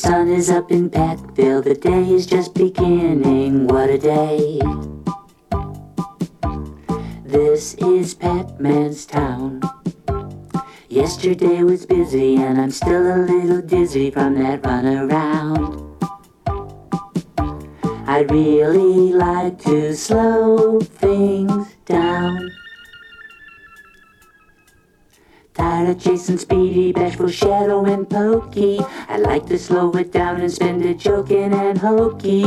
sun is up in Peckville, the day is just beginning. What a day. This is Pac-Man's town. Yesterday was busy and I'm still a little dizzy from that run around. I'd really like to slow things down. Tired of chasing Speedy, Bashful, Shadow, and Pokey. I'd like to slow it down and spend a joking and hokey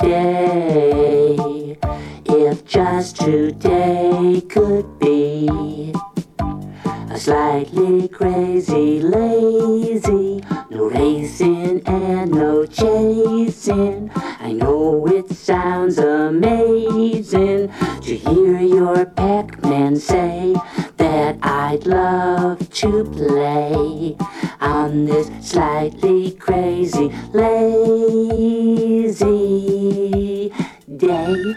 day. If just today could be a slightly crazy, lazy, no racing and no chasing. I know it sounds amazing to hear your Pac-Man say that I'd love to play on this slightly crazy, lazy day.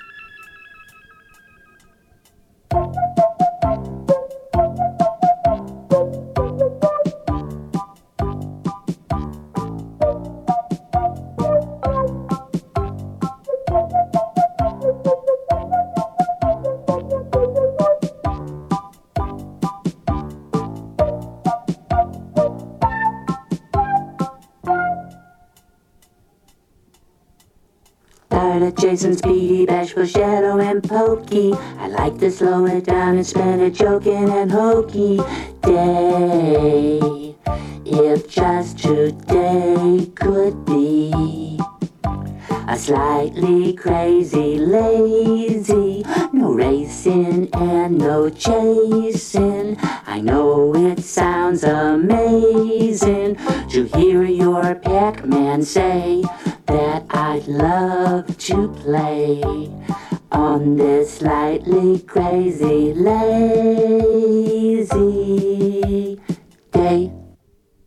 Tired of chasing Speedy, Bashful, Shadow, and Pokey. I like to slow it down and spend a joking and hokey day. If just today could be a slightly crazy, lazy, no racing and no chasing. I know it sounds amazing to hear your Pac-Man say that I'd love to play on this slightly crazy, lazy